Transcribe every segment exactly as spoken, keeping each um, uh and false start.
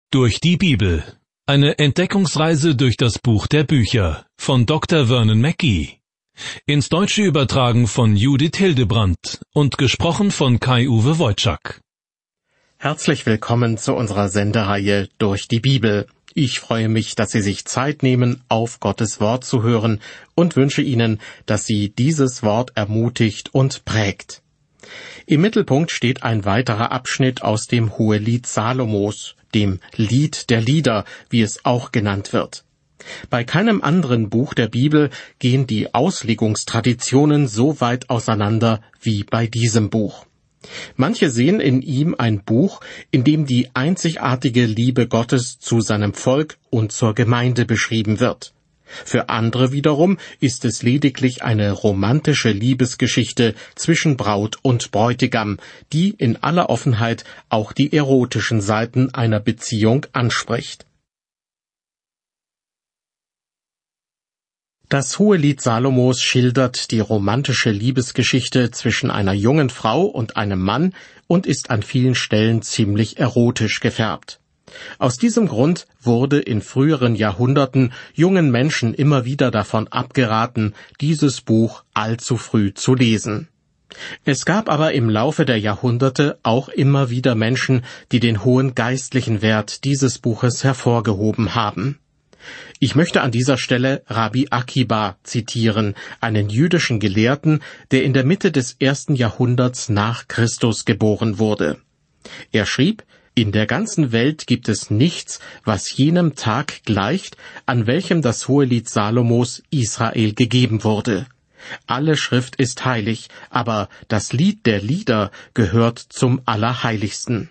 Durch die Bibel. Eine Entdeckungsreise durch das Buch der Bücher von Doktor Vernon Mackey. Ins Deutsche übertragen von Judith Hildebrandt und gesprochen von Kai-Uwe Wojczak. Herzlich willkommen zu unserer Sendereihe Durch die Bibel. Ich freue mich, dass Sie sich Zeit nehmen, auf Gottes Wort zu hören und wünsche Ihnen, dass Sie dieses Wort ermutigt und prägt. Im Mittelpunkt steht ein weiterer Abschnitt aus dem Hohelied Salomos, dem Lied der Lieder, wie es auch genannt wird. Bei keinem anderen Buch der Bibel gehen die Auslegungstraditionen so weit auseinander wie bei diesem Buch. Manche sehen in ihm ein Buch, in dem die einzigartige Liebe Gottes zu seinem Volk und zur Gemeinde beschrieben wird. Für andere wiederum ist es lediglich eine romantische Liebesgeschichte zwischen Braut und Bräutigam, die in aller Offenheit auch die erotischen Seiten einer Beziehung anspricht. Das Hohelied Salomos schildert die romantische Liebesgeschichte zwischen einer jungen Frau und einem Mann und ist an vielen Stellen ziemlich erotisch gefärbt. Aus diesem Grund wurde in früheren Jahrhunderten jungen Menschen immer wieder davon abgeraten, dieses Buch allzu früh zu lesen. Es gab aber im Laufe der Jahrhunderte auch immer wieder Menschen, die den hohen geistlichen Wert dieses Buches hervorgehoben haben. Ich möchte an dieser Stelle Rabbi Akiba zitieren, einen jüdischen Gelehrten, der in der Mitte des ersten Jahrhunderts nach Christus geboren wurde. Er schrieb: In der ganzen Welt gibt es nichts, was jenem Tag gleicht, an welchem das Hohelied Salomos Israel gegeben wurde. Alle Schrift ist heilig, aber das Lied der Lieder gehört zum Allerheiligsten.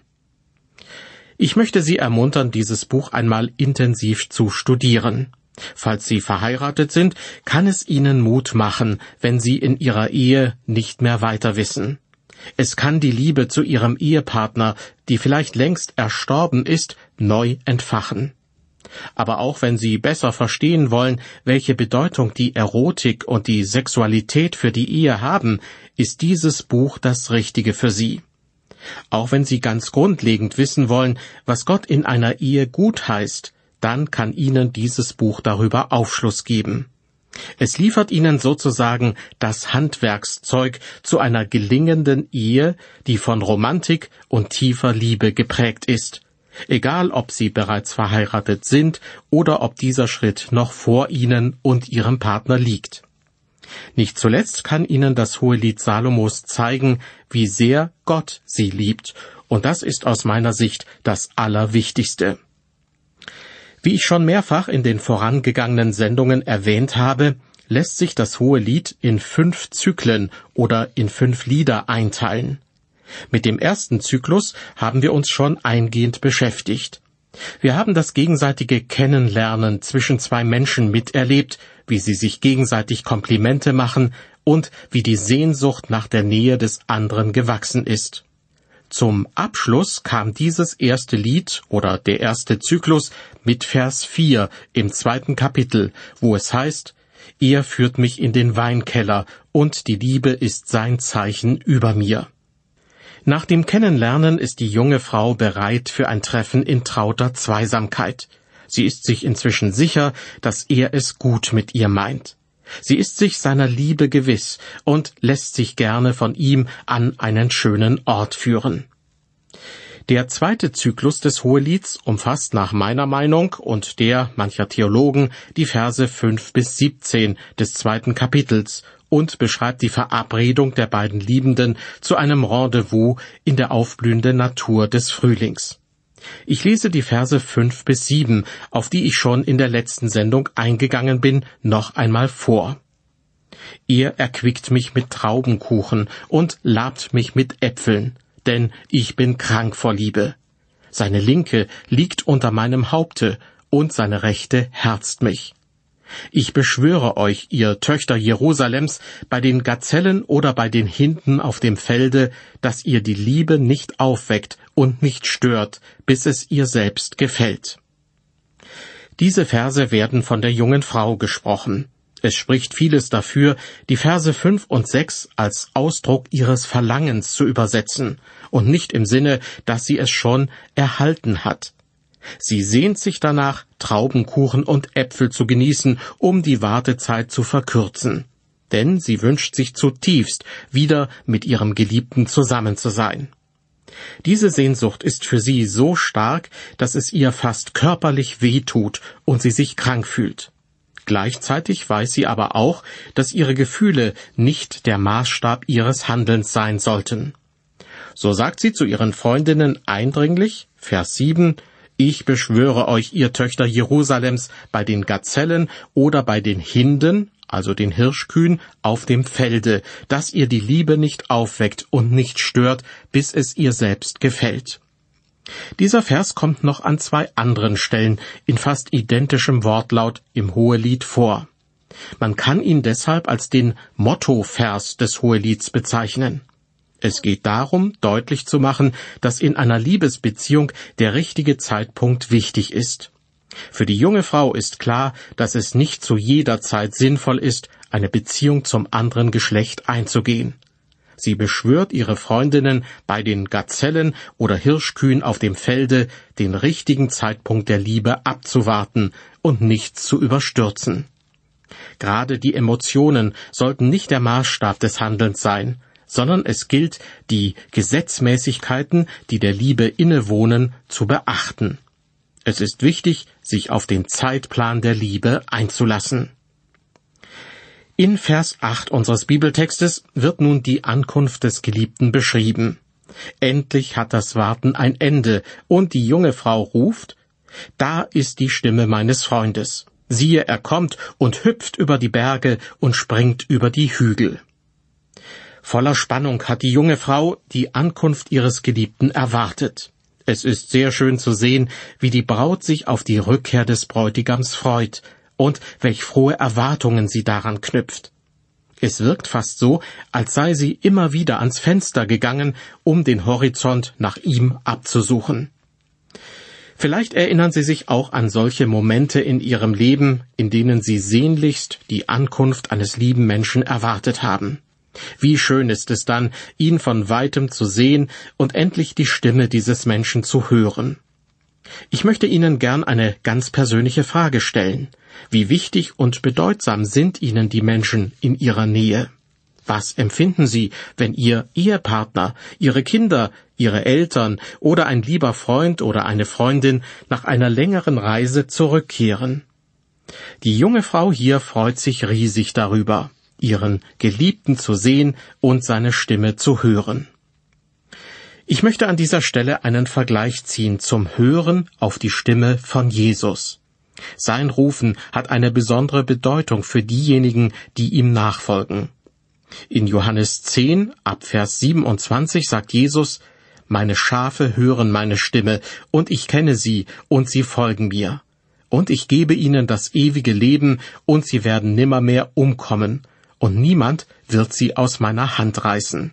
Ich möchte Sie ermuntern, dieses Buch einmal intensiv zu studieren. Falls Sie verheiratet sind, kann es Ihnen Mut machen, wenn Sie in Ihrer Ehe nicht mehr weiter wissen. Es kann die Liebe zu Ihrem Ehepartner, die vielleicht längst erstorben ist, neu entfachen. Aber auch wenn Sie besser verstehen wollen, welche Bedeutung die Erotik und die Sexualität für die Ehe haben, ist dieses Buch das Richtige für Sie. Auch wenn Sie ganz grundlegend wissen wollen, was Gott in einer Ehe gut heißt, dann kann Ihnen dieses Buch darüber Aufschluss geben. Es liefert Ihnen sozusagen das Handwerkszeug zu einer gelingenden Ehe, die von Romantik und tiefer Liebe geprägt ist, egal ob Sie bereits verheiratet sind oder ob dieser Schritt noch vor Ihnen und Ihrem Partner liegt. Nicht zuletzt kann Ihnen das Hohelied Salomos zeigen, wie sehr Gott Sie liebt, und das ist aus meiner Sicht das Allerwichtigste. Wie ich schon mehrfach in den vorangegangenen Sendungen erwähnt habe, lässt sich das Hohelied in fünf Zyklen oder in fünf Lieder einteilen. Mit dem ersten Zyklus haben wir uns schon eingehend beschäftigt. Wir haben das gegenseitige Kennenlernen zwischen zwei Menschen miterlebt, wie sie sich gegenseitig Komplimente machen und wie die Sehnsucht nach der Nähe des anderen gewachsen ist. Zum Abschluss kam dieses erste Lied oder der erste Zyklus mit Vers vier im zweiten Kapitel, wo es heißt: Er führt mich in den Weinkeller, und die Liebe ist sein Zeichen über mir. Nach dem Kennenlernen ist die junge Frau bereit für ein Treffen in trauter Zweisamkeit. Sie ist sich inzwischen sicher, dass er es gut mit ihr meint. Sie ist sich seiner Liebe gewiss und lässt sich gerne von ihm an einen schönen Ort führen. Der zweite Zyklus des Hohelieds umfasst nach meiner Meinung und der mancher Theologen die Verse fünf bis siebzehn des zweiten Kapitels und beschreibt die Verabredung der beiden Liebenden zu einem Rendezvous in der aufblühenden Natur des Frühlings. Ich lese die Verse fünf bis sieben, auf die ich schon in der letzten Sendung eingegangen bin, noch einmal vor. Er erquickt mich mit Traubenkuchen und labt mich mit Äpfeln, denn ich bin krank vor Liebe. Seine Linke liegt unter meinem Haupte, und seine Rechte herzt mich. Ich beschwöre euch, ihr Töchter Jerusalems, bei den Gazellen oder bei den Hinden auf dem Felde, dass ihr die Liebe nicht aufweckt und nicht stört, bis es ihr selbst gefällt. Diese Verse werden von der jungen Frau gesprochen. Es spricht vieles dafür, die Verse fünf und sechs als Ausdruck ihres Verlangens zu übersetzen und nicht im Sinne, dass sie es schon erhalten hat. Sie sehnt sich danach, Traubenkuchen und Äpfel zu genießen, um die Wartezeit zu verkürzen. Denn sie wünscht sich zutiefst, wieder mit ihrem Geliebten zusammen zu sein. Diese Sehnsucht ist für sie so stark, dass es ihr fast körperlich wehtut und sie sich krank fühlt. Gleichzeitig weiß sie aber auch, dass ihre Gefühle nicht der Maßstab ihres Handelns sein sollten. So sagt sie zu ihren Freundinnen eindringlich, Vers sieben, »Ich beschwöre euch, ihr Töchter Jerusalems, bei den Gazellen oder bei den Hinden, also den Hirschkühen, auf dem Felde, dass ihr die Liebe nicht aufweckt und nicht stört, bis es ihr selbst gefällt.« Dieser Vers kommt noch an zwei anderen Stellen in fast identischem Wortlaut im Hohelied vor. Man kann ihn deshalb als den Mottovers des Hohelieds bezeichnen. Es geht darum, deutlich zu machen, dass in einer Liebesbeziehung der richtige Zeitpunkt wichtig ist. Für die junge Frau ist klar, dass es nicht zu jeder Zeit sinnvoll ist, eine Beziehung zum anderen Geschlecht einzugehen. Sie beschwört ihre Freundinnen, bei den Gazellen oder Hirschkühen auf dem Felde den richtigen Zeitpunkt der Liebe abzuwarten und nichts zu überstürzen. Gerade die Emotionen sollten nicht der Maßstab des Handelns sein, sondern es gilt, die Gesetzmäßigkeiten, die der Liebe innewohnen, zu beachten. Es ist wichtig, sich auf den Zeitplan der Liebe einzulassen. In Vers acht unseres Bibeltextes wird nun die Ankunft des Geliebten beschrieben. Endlich hat das Warten ein Ende, und die junge Frau ruft, »Da ist die Stimme meines Freundes. Siehe, er kommt und hüpft über die Berge und springt über die Hügel.« Voller Spannung hat die junge Frau die Ankunft ihres Geliebten erwartet. Es ist sehr schön zu sehen, wie die Braut sich auf die Rückkehr des Bräutigams freut und welch frohe Erwartungen sie daran knüpft. Es wirkt fast so, als sei sie immer wieder ans Fenster gegangen, um den Horizont nach ihm abzusuchen. Vielleicht erinnern Sie sich auch an solche Momente in Ihrem Leben, in denen Sie sehnlichst die Ankunft eines lieben Menschen erwartet haben. Wie schön ist es dann, ihn von weitem zu sehen und endlich die Stimme dieses Menschen zu hören. Ich möchte Ihnen gern eine ganz persönliche Frage stellen. Wie wichtig und bedeutsam sind Ihnen die Menschen in Ihrer Nähe? Was empfinden Sie, wenn Ihr Ehepartner, Ihre Kinder, Ihre Eltern oder ein lieber Freund oder eine Freundin nach einer längeren Reise zurückkehren? Die junge Frau hier freut sich riesig darüber, ihren Geliebten zu sehen und seine Stimme zu hören. Ich möchte an dieser Stelle einen Vergleich ziehen zum Hören auf die Stimme von Jesus. Sein Rufen hat eine besondere Bedeutung für diejenigen, die ihm nachfolgen. In Johannes zehn, ab Vers siebenundzwanzig sagt Jesus, »Meine Schafe hören meine Stimme, und ich kenne sie, und sie folgen mir. Und ich gebe ihnen das ewige Leben, und sie werden nimmermehr umkommen, und niemand wird sie aus meiner Hand reißen.«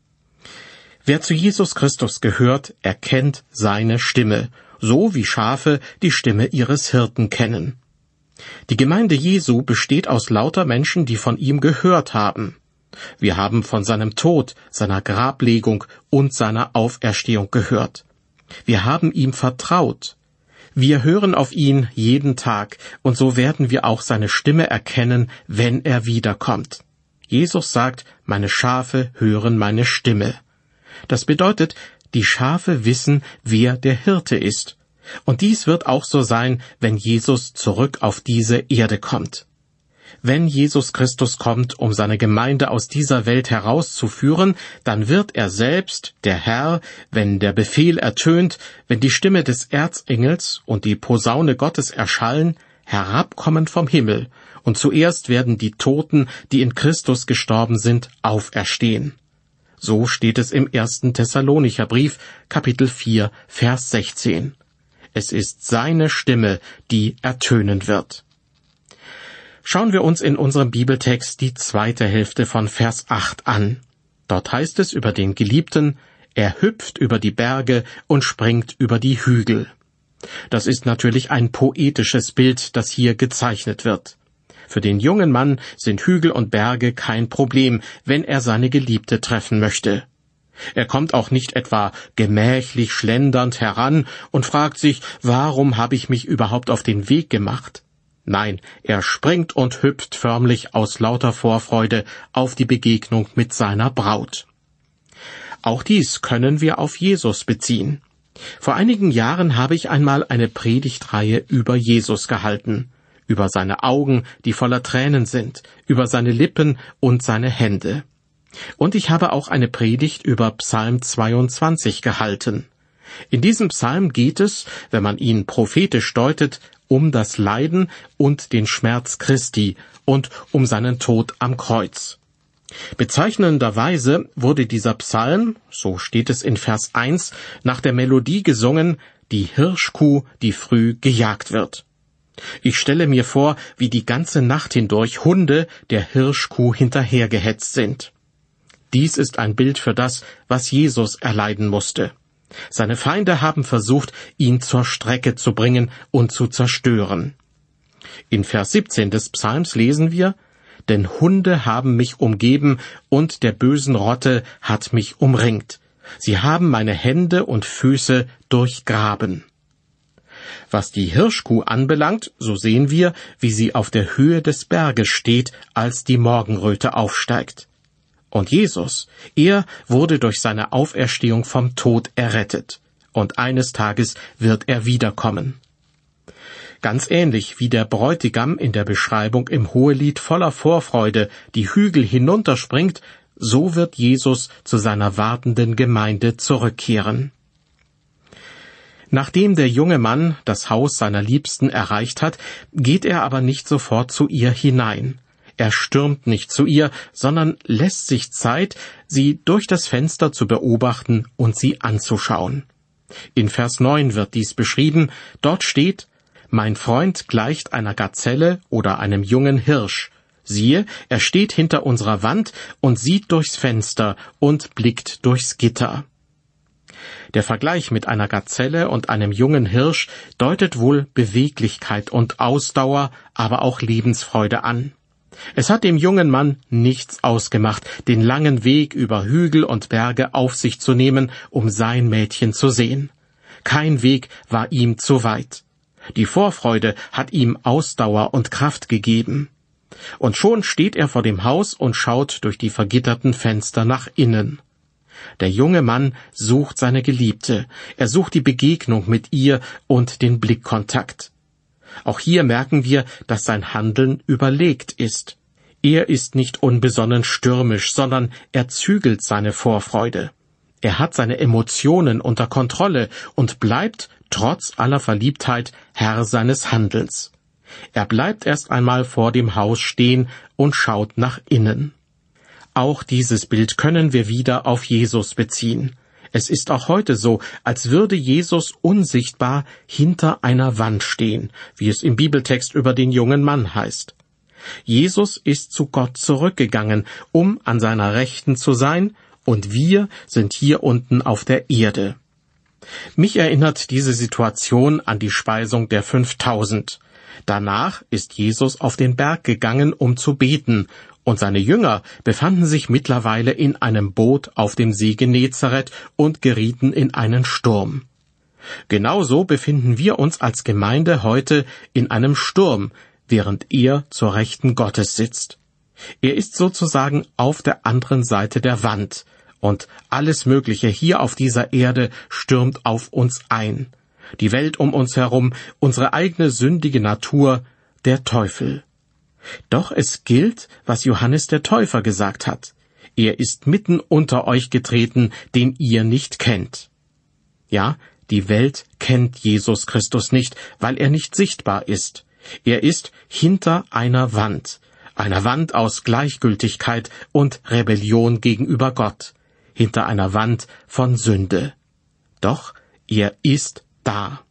Wer zu Jesus Christus gehört, erkennt seine Stimme, so wie Schafe die Stimme ihres Hirten kennen. Die Gemeinde Jesu besteht aus lauter Menschen, die von ihm gehört haben. Wir haben von seinem Tod, seiner Grablegung und seiner Auferstehung gehört. Wir haben ihm vertraut. Wir hören auf ihn jeden Tag, und so werden wir auch seine Stimme erkennen, wenn er wiederkommt. Jesus sagt, meine Schafe hören meine Stimme. Das bedeutet, die Schafe wissen, wer der Hirte ist. Und dies wird auch so sein, wenn Jesus zurück auf diese Erde kommt. Wenn Jesus Christus kommt, um seine Gemeinde aus dieser Welt herauszuführen, dann wird er selbst, der Herr, wenn der Befehl ertönt, wenn die Stimme des Erzengels und die Posaune Gottes erschallen, herabkommen vom Himmel, und zuerst werden die Toten, die in Christus gestorben sind, auferstehen. So steht es im ersten Thessalonicher Brief, Kapitel vier, Vers sechzehn. Es ist seine Stimme, die ertönen wird. Schauen wir uns in unserem Bibeltext die zweite Hälfte von Vers acht an. Dort heißt es über den Geliebten, er hüpft über die Berge und springt über die Hügel. Das ist natürlich ein poetisches Bild, das hier gezeichnet wird. Für den jungen Mann sind Hügel und Berge kein Problem, wenn er seine Geliebte treffen möchte. Er kommt auch nicht etwa gemächlich schlendernd heran und fragt sich, warum habe ich mich überhaupt auf den Weg gemacht? Nein, er springt und hüpft förmlich aus lauter Vorfreude auf die Begegnung mit seiner Braut. Auch dies können wir auf Jesus beziehen. Vor einigen Jahren habe ich einmal eine Predigtreihe über Jesus gehalten, über seine Augen, die voller Tränen sind, über seine Lippen und seine Hände. Und ich habe auch eine Predigt über Psalm zweiundzwanzig gehalten. In diesem Psalm geht es, wenn man ihn prophetisch deutet, um das Leiden und den Schmerz Christi und um seinen Tod am Kreuz. Bezeichnenderweise wurde dieser Psalm, so steht es in Vers eins, nach der Melodie gesungen, die Hirschkuh, die früh gejagt wird. Ich stelle mir vor, wie die ganze Nacht hindurch Hunde der Hirschkuh hinterhergehetzt sind. Dies ist ein Bild für das, was Jesus erleiden musste. Seine Feinde haben versucht, ihn zur Strecke zu bringen und zu zerstören. In Vers siebzehn des Psalms lesen wir, denn Hunde haben mich umgeben und der bösen Rotte hat mich umringt. Sie haben meine Hände und Füße durchgraben. Was die Hirschkuh anbelangt, so sehen wir, wie sie auf der Höhe des Berges steht, als die Morgenröte aufsteigt. Und Jesus, er wurde durch seine Auferstehung vom Tod errettet. Und eines Tages wird er wiederkommen. Ganz ähnlich wie der Bräutigam in der Beschreibung im Hohelied voller Vorfreude die Hügel hinunterspringt, so wird Jesus zu seiner wartenden Gemeinde zurückkehren. Nachdem der junge Mann das Haus seiner Liebsten erreicht hat, geht er aber nicht sofort zu ihr hinein. Er stürmt nicht zu ihr, sondern lässt sich Zeit, sie durch das Fenster zu beobachten und sie anzuschauen. In Vers neun wird dies beschrieben, dort steht, »Mein Freund gleicht einer Gazelle oder einem jungen Hirsch. Siehe, er steht hinter unserer Wand und sieht durchs Fenster und blickt durchs Gitter.« Der Vergleich mit einer Gazelle und einem jungen Hirsch deutet wohl Beweglichkeit und Ausdauer, aber auch Lebensfreude an. Es hat dem jungen Mann nichts ausgemacht, den langen Weg über Hügel und Berge auf sich zu nehmen, um sein Mädchen zu sehen. Kein Weg war ihm zu weit. Die Vorfreude hat ihm Ausdauer und Kraft gegeben. Und schon steht er vor dem Haus und schaut durch die vergitterten Fenster nach innen. Der junge Mann sucht seine Geliebte, er sucht die Begegnung mit ihr und den Blickkontakt. Auch hier merken wir, dass sein Handeln überlegt ist. Er ist nicht unbesonnen stürmisch, sondern er zügelt seine Vorfreude. Er hat seine Emotionen unter Kontrolle und bleibt, trotz aller Verliebtheit, Herr seines Handelns. Er bleibt erst einmal vor dem Haus stehen und schaut nach innen. Auch dieses Bild können wir wieder auf Jesus beziehen. Es ist auch heute so, als würde Jesus unsichtbar hinter einer Wand stehen, wie es im Bibeltext über den jungen Mann heißt. Jesus ist zu Gott zurückgegangen, um an seiner Rechten zu sein, und wir sind hier unten auf der Erde. Mich erinnert diese Situation an die Speisung der fünftausend. Danach ist Jesus auf den Berg gegangen, um zu beten, und seine Jünger befanden sich mittlerweile in einem Boot auf dem See Genezareth und gerieten in einen Sturm. Genauso befinden wir uns als Gemeinde heute in einem Sturm, während er zur Rechten Gottes sitzt. Er ist sozusagen auf der anderen Seite der Wand, und alles Mögliche hier auf dieser Erde stürmt auf uns ein. Die Welt um uns herum, unsere eigene sündige Natur, der Teufel. Doch es gilt, was Johannes der Täufer gesagt hat. Er ist mitten unter euch getreten, den ihr nicht kennt. Ja, die Welt kennt Jesus Christus nicht, weil er nicht sichtbar ist. Er ist hinter einer Wand, einer Wand aus Gleichgültigkeit und Rebellion gegenüber Gott, hinter einer Wand von Sünde. Doch er ist da.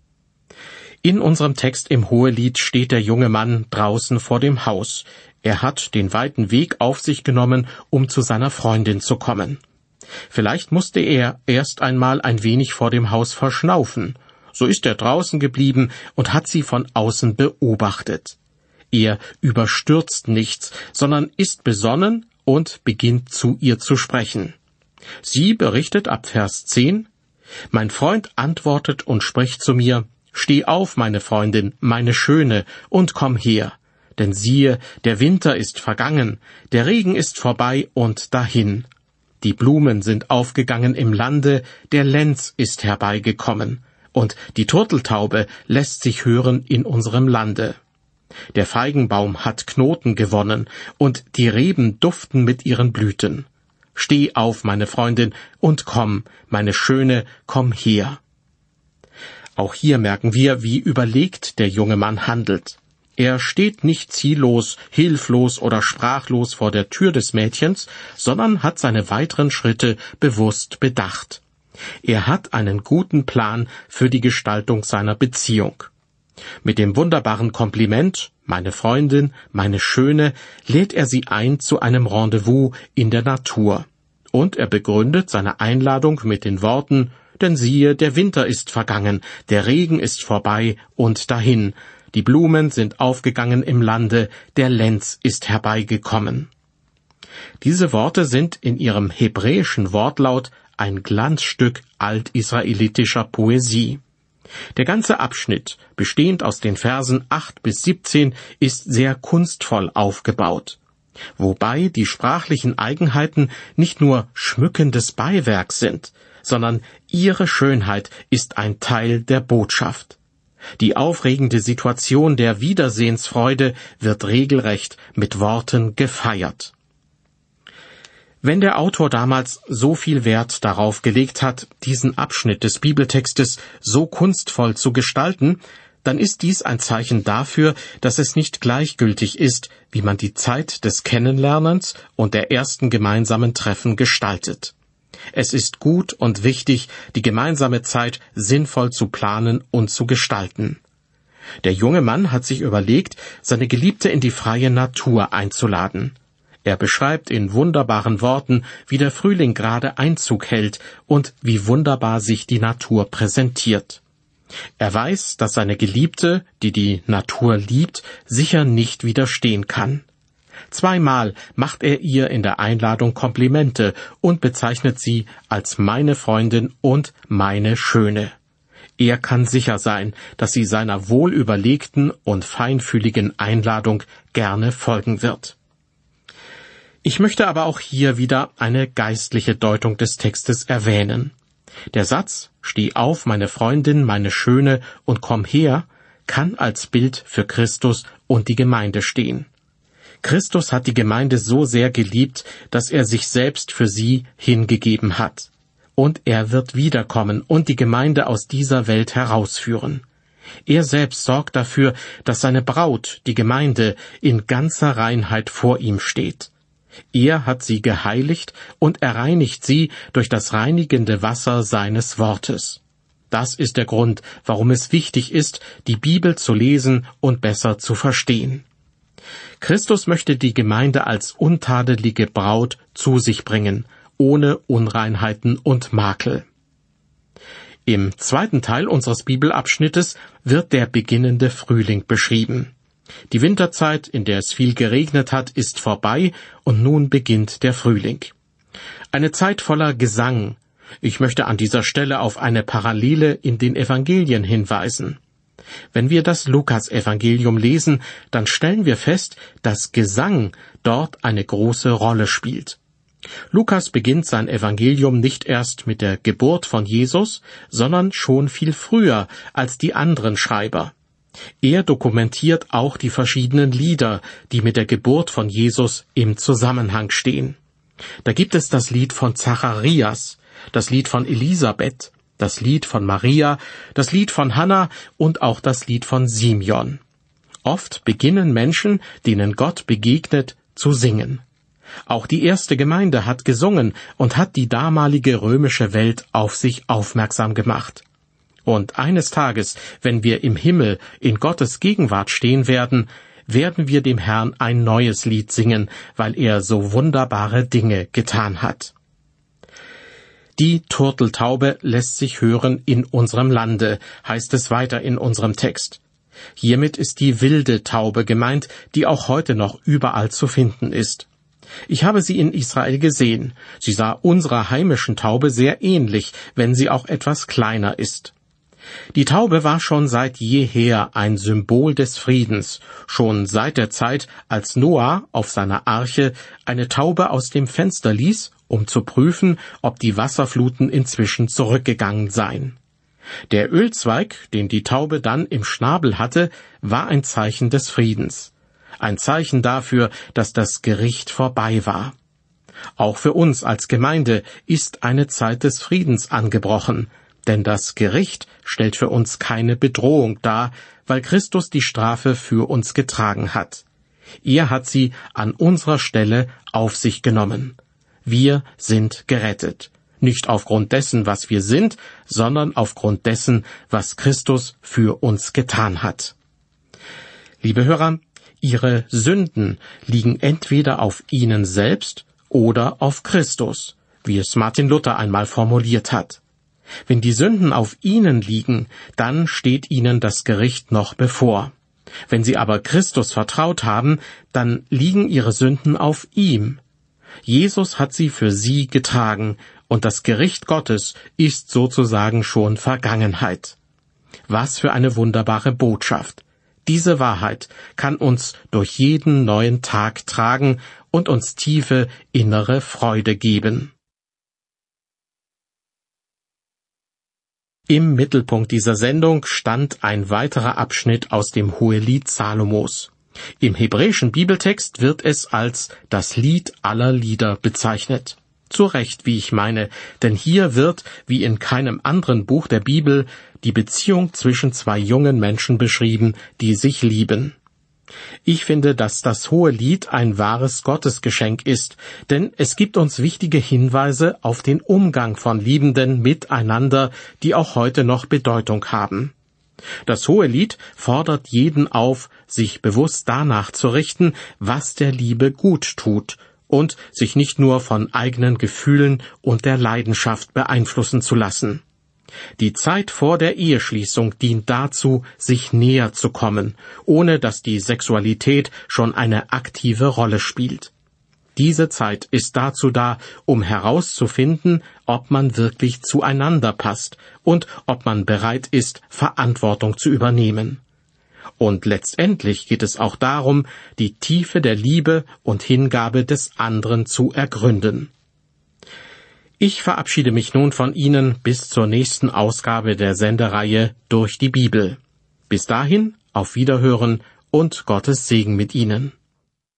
In unserem Text im Hohelied steht der junge Mann draußen vor dem Haus. Er hat den weiten Weg auf sich genommen, um zu seiner Freundin zu kommen. Vielleicht musste er erst einmal ein wenig vor dem Haus verschnaufen. So ist er draußen geblieben und hat sie von außen beobachtet. Er überstürzt nichts, sondern ist besonnen und beginnt zu ihr zu sprechen. Sie berichtet ab Vers zehn, »Mein Freund antwortet und spricht zu mir, Steh auf, meine Freundin, meine Schöne, und komm her. Denn siehe, der Winter ist vergangen, der Regen ist vorbei und dahin. Die Blumen sind aufgegangen im Lande, der Lenz ist herbeigekommen, und die Turteltaube lässt sich hören in unserem Lande. Der Feigenbaum hat Knoten gewonnen, und die Reben duften mit ihren Blüten. Steh auf, meine Freundin, und komm, meine Schöne, komm her.« Auch hier merken wir, wie überlegt der junge Mann handelt. Er steht nicht ziellos, hilflos oder sprachlos vor der Tür des Mädchens, sondern hat seine weiteren Schritte bewusst bedacht. Er hat einen guten Plan für die Gestaltung seiner Beziehung. Mit dem wunderbaren Kompliment, meine Freundin, meine Schöne, lädt er sie ein zu einem Rendezvous in der Natur. Und er begründet seine Einladung mit den Worten, denn siehe, der Winter ist vergangen, der Regen ist vorbei und dahin, die Blumen sind aufgegangen im Lande, der Lenz ist herbeigekommen. Diese Worte sind in ihrem hebräischen Wortlaut ein Glanzstück altisraelitischer Poesie. Der ganze Abschnitt, bestehend aus den Versen acht bis siebzehn, ist sehr kunstvoll aufgebaut, wobei die sprachlichen Eigenheiten nicht nur schmückendes Beiwerk sind, sondern ihre Schönheit ist ein Teil der Botschaft. Die aufregende Situation der Wiedersehensfreude wird regelrecht mit Worten gefeiert. Wenn der Autor damals so viel Wert darauf gelegt hat, diesen Abschnitt des Bibeltextes so kunstvoll zu gestalten, dann ist dies ein Zeichen dafür, dass es nicht gleichgültig ist, wie man die Zeit des Kennenlernens und der ersten gemeinsamen Treffen gestaltet. Es ist gut und wichtig, die gemeinsame Zeit sinnvoll zu planen und zu gestalten. Der junge Mann hat sich überlegt, seine Geliebte in die freie Natur einzuladen. Er beschreibt in wunderbaren Worten, wie der Frühling gerade Einzug hält und wie wunderbar sich die Natur präsentiert. Er weiß, dass seine Geliebte, die die Natur liebt, sicher nicht widerstehen kann. Zweimal macht er ihr in der Einladung Komplimente und bezeichnet sie als meine Freundin und meine Schöne. Er kann sicher sein, dass sie seiner wohlüberlegten und feinfühligen Einladung gerne folgen wird. Ich möchte aber auch hier wieder eine geistliche Deutung des Textes erwähnen. Der Satz, steh auf, meine Freundin, meine Schöne, und komm her, kann als Bild für Christus und die Gemeinde stehen. Christus hat die Gemeinde so sehr geliebt, dass er sich selbst für sie hingegeben hat. Und er wird wiederkommen und die Gemeinde aus dieser Welt herausführen. Er selbst sorgt dafür, dass seine Braut, die Gemeinde, in ganzer Reinheit vor ihm steht. Er hat sie geheiligt und er reinigt sie durch das reinigende Wasser seines Wortes. Das ist der Grund, warum es wichtig ist, die Bibel zu lesen und besser zu verstehen. Christus möchte die Gemeinde als untadelige Braut zu sich bringen, ohne Unreinheiten und Makel. Im zweiten Teil unseres Bibelabschnittes wird der beginnende Frühling beschrieben. Die Winterzeit, in der es viel geregnet hat, ist vorbei und nun beginnt der Frühling. Eine Zeit voller Gesang. Ich möchte an dieser Stelle auf eine Parallele in den Evangelien hinweisen. Wenn wir das Lukas-Evangelium lesen, dann stellen wir fest, dass Gesang dort eine große Rolle spielt. Lukas beginnt sein Evangelium nicht erst mit der Geburt von Jesus, sondern schon viel früher als die anderen Schreiber. Er dokumentiert auch die verschiedenen Lieder, die mit der Geburt von Jesus im Zusammenhang stehen. Da gibt es das Lied von Zacharias, das Lied von Elisabeth, das Lied von Maria, das Lied von Hannah und auch das Lied von Simeon. Oft beginnen Menschen, denen Gott begegnet, zu singen. Auch die erste Gemeinde hat gesungen und hat die damalige römische Welt auf sich aufmerksam gemacht. Und eines Tages, wenn wir im Himmel in Gottes Gegenwart stehen werden, werden wir dem Herrn ein neues Lied singen, weil er so wunderbare Dinge getan hat. Die Turteltaube lässt sich hören in unserem Lande, heißt es weiter in unserem Text. Hiermit ist die wilde Taube gemeint, die auch heute noch überall zu finden ist. Ich habe sie in Israel gesehen. Sie sah unserer heimischen Taube sehr ähnlich, wenn sie auch etwas kleiner ist. Die Taube war schon seit jeher ein Symbol des Friedens, schon seit der Zeit, als Noah auf seiner Arche eine Taube aus dem Fenster ließ, um zu prüfen, ob die Wasserfluten inzwischen zurückgegangen seien. Der Ölzweig, den die Taube dann im Schnabel hatte, war ein Zeichen des Friedens. Ein Zeichen dafür, dass das Gericht vorbei war. Auch für uns als Gemeinde ist eine Zeit des Friedens angebrochen, denn das Gericht stellt für uns keine Bedrohung dar, weil Christus die Strafe für uns getragen hat. Er hat sie an unserer Stelle auf sich genommen. Wir sind gerettet. Nicht aufgrund dessen, was wir sind, sondern aufgrund dessen, was Christus für uns getan hat. Liebe Hörer, Ihre Sünden liegen entweder auf Ihnen selbst oder auf Christus, wie es Martin Luther einmal formuliert hat. Wenn die Sünden auf Ihnen liegen, dann steht Ihnen das Gericht noch bevor. Wenn Sie aber Christus vertraut haben, dann liegen Ihre Sünden auf ihm. Jesus hat sie für Sie getragen, und das Gericht Gottes ist sozusagen schon Vergangenheit. Was für eine wunderbare Botschaft! Diese Wahrheit kann uns durch jeden neuen Tag tragen und uns tiefe innere Freude geben. Im Mittelpunkt dieser Sendung stand ein weiterer Abschnitt aus dem Hohelied Salomos. Im hebräischen Bibeltext wird es als das Lied aller Lieder bezeichnet. Zu Recht, wie ich meine, denn hier wird, wie in keinem anderen Buch der Bibel, die Beziehung zwischen zwei jungen Menschen beschrieben, die sich lieben. Ich finde, dass das Hohelied ein wahres Gottesgeschenk ist, denn es gibt uns wichtige Hinweise auf den Umgang von Liebenden miteinander, die auch heute noch Bedeutung haben. Das Hohelied fordert jeden auf, sich bewusst danach zu richten, was der Liebe gut tut, und sich nicht nur von eigenen Gefühlen und der Leidenschaft beeinflussen zu lassen. Die Zeit vor der Eheschließung dient dazu, sich näher zu kommen, ohne dass die Sexualität schon eine aktive Rolle spielt. Diese Zeit ist dazu da, um herauszufinden, ob man wirklich zueinander passt und ob man bereit ist, Verantwortung zu übernehmen. Und letztendlich geht es auch darum, die Tiefe der Liebe und Hingabe des anderen zu ergründen. Ich verabschiede mich nun von Ihnen bis zur nächsten Ausgabe der Sendereihe Durch die Bibel. Bis dahin, auf Wiederhören und Gottes Segen mit Ihnen.